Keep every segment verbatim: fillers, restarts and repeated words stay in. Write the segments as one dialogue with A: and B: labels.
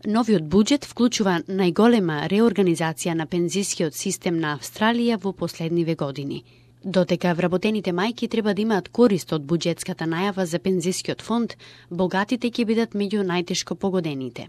A: Новиот буџет вклучува најголема реорганизација на пензискиот систем на Австралија во последниве години. Додека вработените мајки треба да имаат корист од буџетската најава за пензискиот фонд, богатите ќе бидат меѓу најтешко погодените.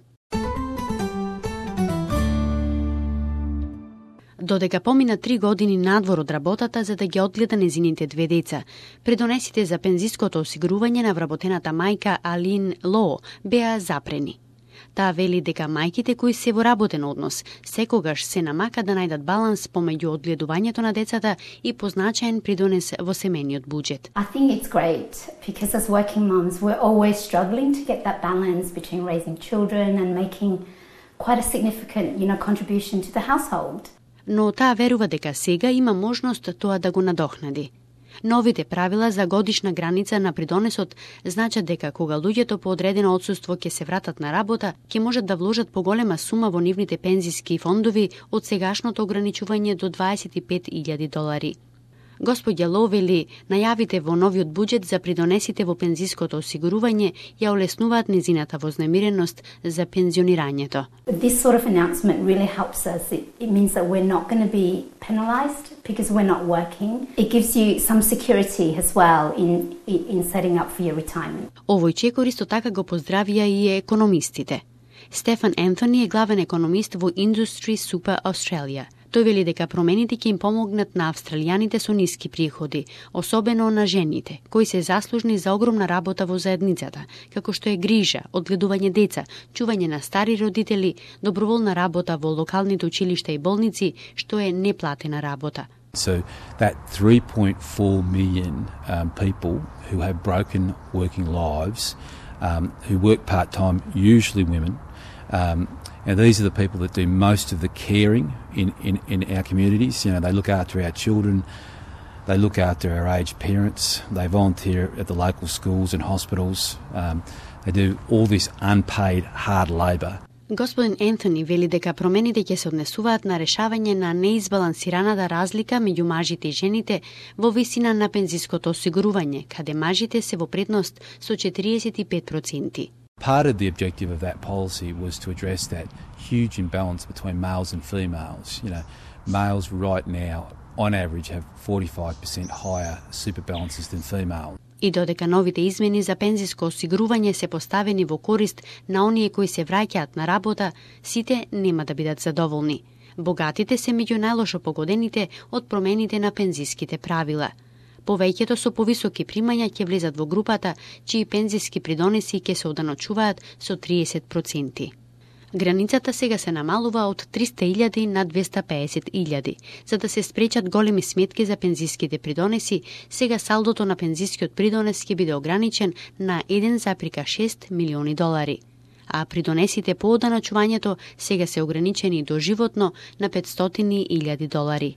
A: Додека помина три години надвор од работата за да ги одгледа незините две деца, придонесите за пензиското осигурување на вработената мајка Алин Лоо беа запрени. Таа вели дека мајките кои се во работен однос секогаш се намака да најдат баланс помеѓу одгледувањето на децата и позначаен придонес во семејниот буџет.
B: I think it's great because as working moms we're always struggling to get that balance between raising children and making quite a significant, you know, contribution to the household.
A: Но таа верува дека сега има можност тоа да го надохнади. Новите правила за годишна граница на придонесот значат дека кога луѓето по одредено отсуство ќе се вратат на работа, ќе можат да вложат поголема сума во нивните пензиски фондови од сегашното ограничување до дваесет и пет илјади долари. Господја Ло вели, најавите во новиот буџет за придонесите во пензиското осигурување ја олеснуваат незината вознемиреност за пензионирањето.
B: This sort of announcement really helps us. It, it means that we're not going to be penalized because we're not working. It gives you some security as well in in setting up for your retirement.
A: Овој чекор исто така го поздравија и економистите. Стефан Ентони е главен економист во Industry Super Australia. Тој вели дека промените ќе им помогнат на австралијаните со ниски приходи, особено на жените, кои се заслужни за огромна работа во заедницата, како што е грижа, одгледување деца, чување на стари родители, доброволна работа во локалните училишта и болници, што е неплатена работа.
C: So that three point four million um, people who have broken working lives, um, who work part-time, usually women, um, and these are the people that do most of the caring in, in, in our communities. You know, they look after our children, they look after our aged parents, they volunteer at the local schools and hospitals, um, they do all this unpaid hard labour.
A: Господин Ентони вели дека промените ќе се однесуваат на решавање на неизбалансираната разлика меѓу мажите и жените во висина на пензиското осигурување, каде мажите се во предност со четириесет и пет проценти.
C: Part of the objective of that policy was to address that huge imbalance between males and females. You know, males right now, on average, have forty-five percent higher super balances than females.
A: И додека новите измени за пензиско осигурување се поставени во корист на оние кои се враќаат на работа, сите нема да бидат задоволни. Богатите се меѓу најлошо погодените од промените на пензиските правила. Повеќето со повисоки примања ќе влезат во групата чии пензиски придонеси ќе се оданочуваат со триесет проценти. Границата сега се намалува од триста илјади на двеста пеесет илјади. За да се спречат големи сметки за пензиските придонеси, сега салдото на пензискиот придонес ќе биде ограничен на еден зарез шест милиони долари. А придонесите по оданочувањето сега се ограничени доживотно на петстотини илјади долари.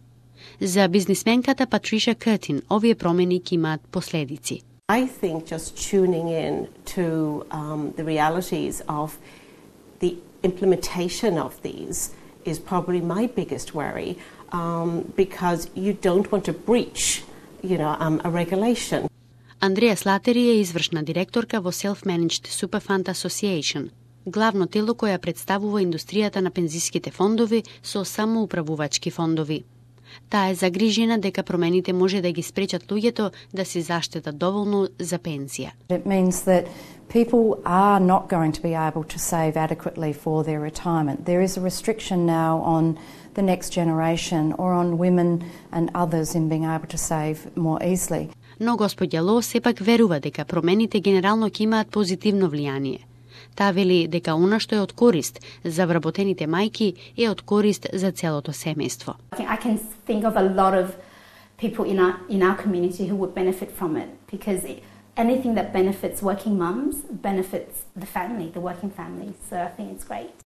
A: За бизнисменката Патриша Къртин, овие промени ќе имаат последици.
D: I think just tuning in to um, the realities of the implementation of these is probably my biggest worry um, because you don't want to breach, you know, um, a regulation.
A: Андреја Слатери е извршна директорка во Self-Managed Superfund Association, главно тело која представува индустријата на пензиските фондови со самоуправувачки фондови. Таа е загрижена дека промените може да ги спречат луѓето да се заштедат доволно за пензија.
E: It means that people are not going to be able to save adequately for their retirement. There is a restriction now on the next generation or on women and others in being able to save more easily.
A: Но господја Ло сепак верува дека промените генерално ќе имаат позитивно влијание. Таа вели дека она што е од корист за вработените мајки е од корист за целото семејство.
B: I can think of a lot of people in our in our community who would benefit from it because it, anything that benefits working mums benefits the family, the working family. So I think it's great.